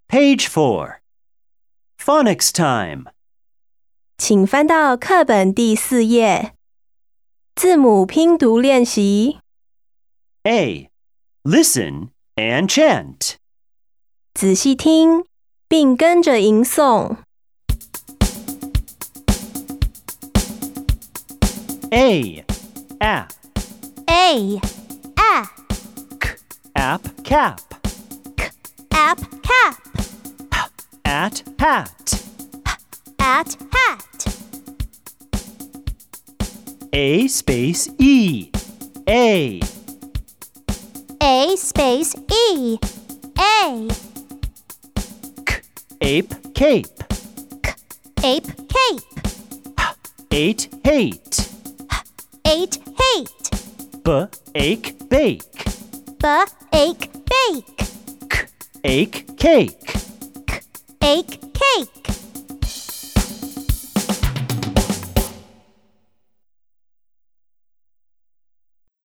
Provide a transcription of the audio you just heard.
Page 4. Phonics time. 请翻到课本第4页，字母拼读练习。 A. Listen and chant. 仔细听，并跟着吟诵。 A. App. A. App cap. App cap. At hat. At hat. A space E. A. A space E. A. Ape cape. Ape cape. Eight hate. Eight hate. Ache bake. Ache bake. Ache cake. Ache cake.